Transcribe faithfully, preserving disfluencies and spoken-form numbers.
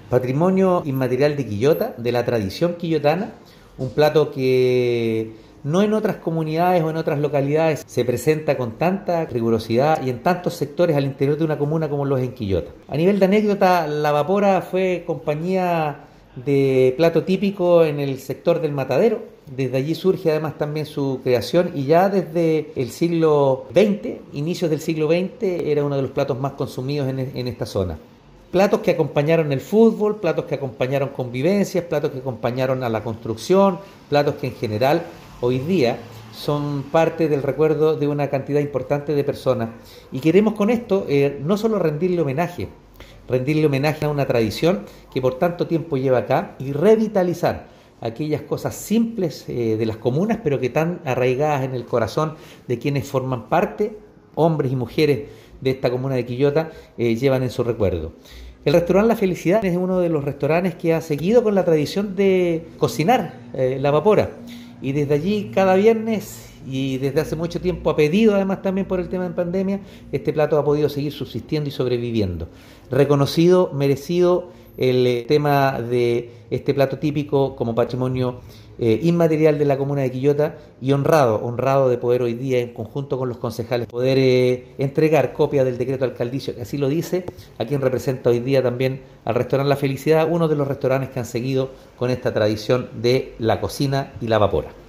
Patrimonio inmaterial de Quillota, de la tradición quillotana, un plato que no en otras comunidades o en otras localidades se presenta con tanta rigurosidad y en tantos sectores al interior de una comuna como lo es en Quillota. A nivel de anécdota, la vapora fue compañía de plato típico en el sector del Matadero. Desde allí surge además también su creación y ya desde el siglo veinte, inicios del siglo veinte, era uno de los platos más consumidos en, en esta zona. Platos que acompañaron el fútbol, platos que acompañaron convivencias, platos que acompañaron a la construcción, platos que en general hoy día son parte del recuerdo de una cantidad importante de personas. Y queremos con esto eh, no solo rendirle homenaje, rendirle homenaje a una tradición que por tanto tiempo lleva acá y revitalizar aquellas cosas simples eh, de las comunas, pero que tan arraigadas en el corazón de quienes forman parte, hombres y mujeres de esta comuna de Quillota, eh, llevan en su recuerdo. El restaurante La Felicidad es uno de los restaurantes que ha seguido con la tradición de cocinar eh, la vapora, y desde allí cada viernes y desde hace mucho tiempo, a pedido además también por el tema de pandemia, este plato ha podido seguir subsistiendo y sobreviviendo. Reconocido, merecido el eh, tema de este plato típico como patrimonio eh, inmaterial de la comuna de Quillota, y honrado, honrado de poder hoy día en conjunto con los concejales poder eh, entregar copia del decreto alcaldicio, que así lo dice, a quien representa hoy día también al restaurante La Felicidad, uno de los restaurantes que han seguido con esta tradición de la cocina y la vapora.